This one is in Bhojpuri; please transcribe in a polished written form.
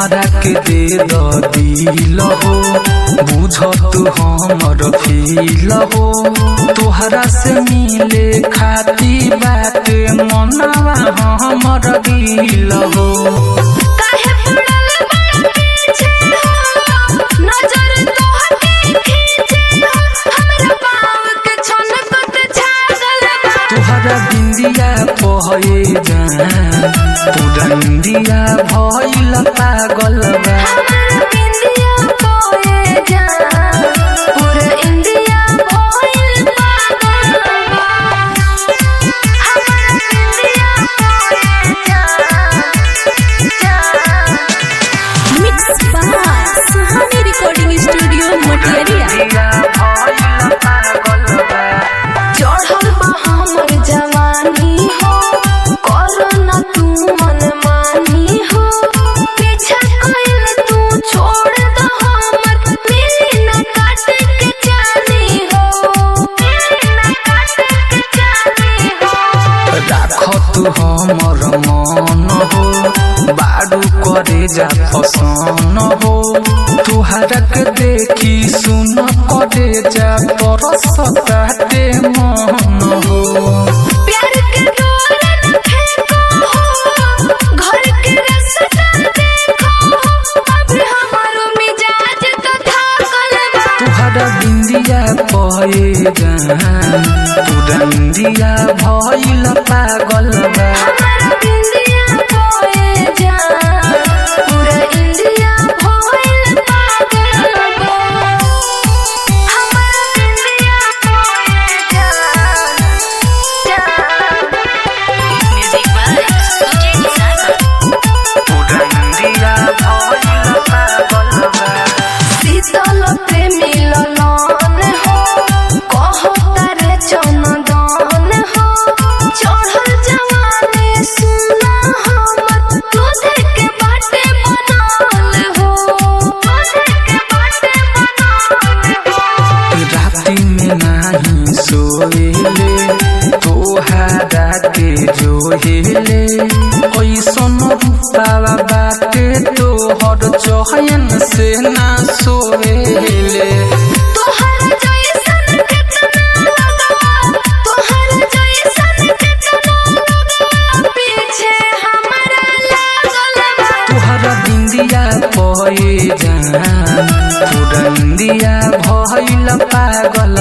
हमारा के दे दो दिल हो, बुझत हमर फील हो। तोहरा से मिले खाती बात मनवा हमर दिल हो। काहे पड़ल बड़ पीछे हो, नजर तोहके खींचे हो, हमरा पाँव के छनकत छागल बा। तोहरा बिंदिया पहे जान, पूरा इंडिया भइल पागल बा। हमरा बिंदिया पहे जान, पूरा इंडिया भइल पागल बा। हमरा बिंदिया पहे जान, mix by Suhani recording studio Matiyariya. चढ़ल बा हमर जवानी हो, करो ना तू मनमानी हो। पीछा कइल तू छोड़ द हमर, मिली ना काट के जानी हो, मिली ना काट के जानी हो। राखत हमर मन हो, बारू करे जा पसन हो। तुहरा के देखी सुन करे जा तरसताते मन हो। प्यार के डोर न फेंको हो, घर के रास्ता देखो हो, अभी हमारो मिजाज तो थाकल बा। तुहरा बिंदिया पहे जान, पूरा इंडिया भइल पागल बा। हमरा बिंदिया पहे जान, पूरा इंडिया भइल पागल बा। हमरा बिंदिया पहे जान, म्यूजिक बाय सुजीत सागर। पूरा इंडिया भइल पागल बा। शीतल प्रेमी ललन हो, कहता रे चंदन हो। चढ़ल जवानी सुना हमर, दूध के बाटे बनल हो, दूध के बाटे बनल हो। राती में नाही सोएले, तोहरा के जोहेले। ऐसन रूपावा बाटे तोहर चहयन से ना सोएले। तोहर जैसन कितना लगवा, तोहर जैसन कितना लगवा, पीछे हमरा लागल बा। तोहरा बिंदिया पहे जान, पूरा इंडिया भइल पागल